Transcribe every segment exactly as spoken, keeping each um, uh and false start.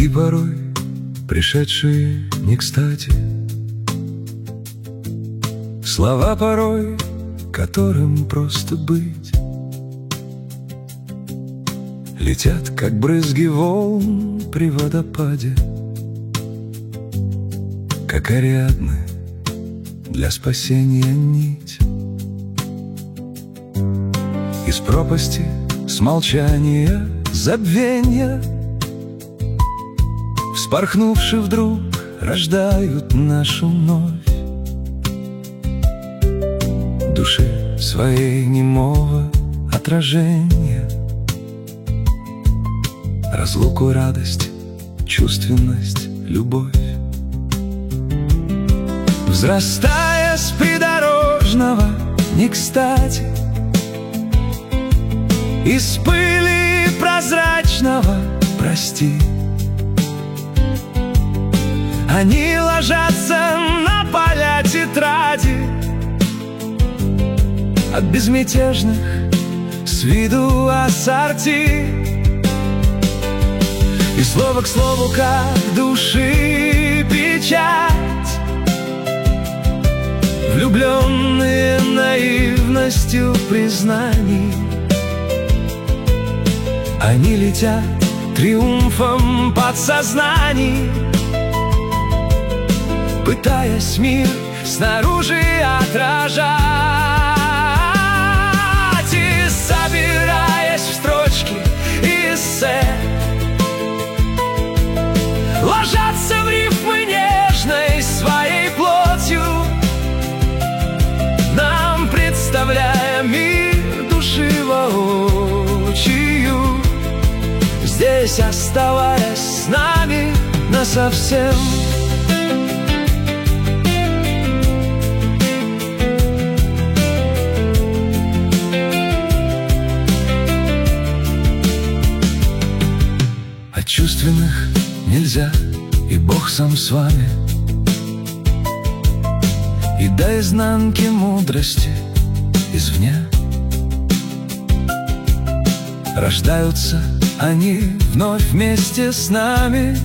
Звонки порой, пришедшие не кстати, слова порой, которым просто быть, летят, как брызги волн при водопаде, как Ариадны для спасения нить. Из пропасти, с молчания, забвенья, вспорхнувши вдруг, рождают нашу вновь. Души своей немого отражения, разлуку, радость, чувственность, любовь. Взрастая с придорожного не кстати, из пыли прозрачного, прости, они ложатся на поля тетради, от безмятежных с виду ассорти. И слово к слову, как души печать, влюбленные наивностью признаний, они летят триумфом подсознаний, пытаясь мир снаружи отражать и собираясь в строчки эссе, ложатся в рифмы нежной своей плотью, нам представляя мир души воочию, здесь оставаясь с нами насовсем. От чувственных нельзя, и Бог сам с вами, и до изнанки мудрости извне. Рождаются они вновь вместе с нами,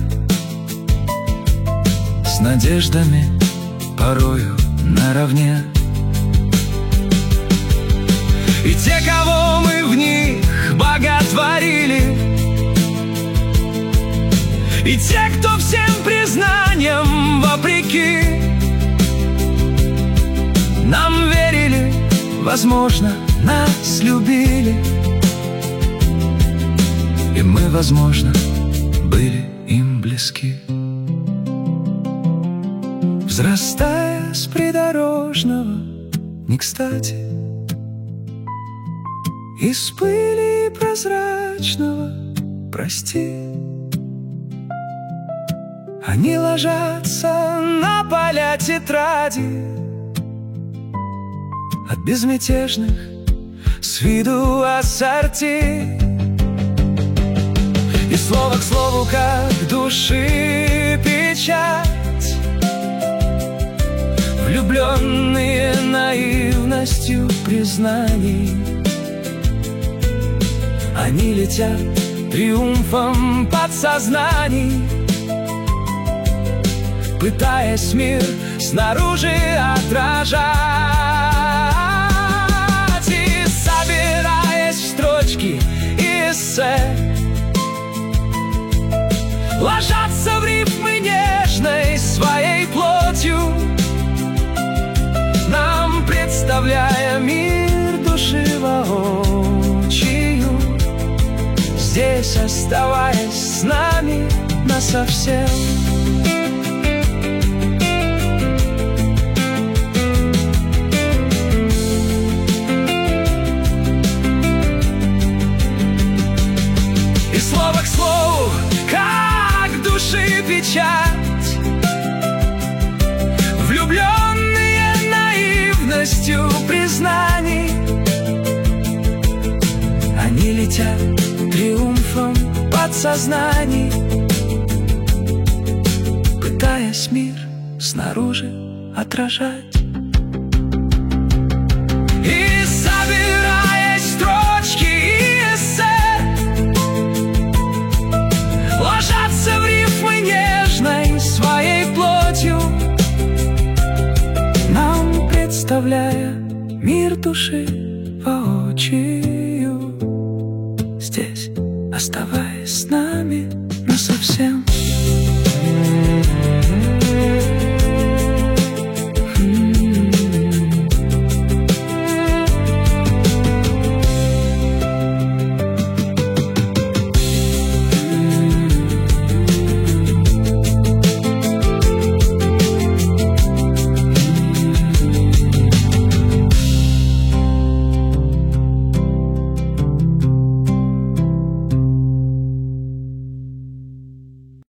с надеждами порою наравне. И те, кого мы в них боготворили, и те, кто всем признаниям вопреки нам верили, возможно, нас любили, и мы, возможно, были им близки. Взрастая с придорожного не кстати, из пыли прозрачного, прости, они ложатся на поля тетради, от безмятежных с виду ассорти. И слово к слову, как души печать, влюбленные наивностью признаний, они летят триумфом подсознаний, пытаясь мир снаружи отражать и собираясь в строчки эссе, ложатся в рифмы нежной своей плотью, нам представляя мир души воочию, здесь оставаясь с нами насовсем. И слово к слову, как души печать, влюбленные наивностью признаний, они летят триумфом подсознаний, пытаясь мир снаружи отражать и собираясь в строчки эссе, ложатся в рифмы оставляя мир души воочию. Здесь оставаясь с нами насовсем.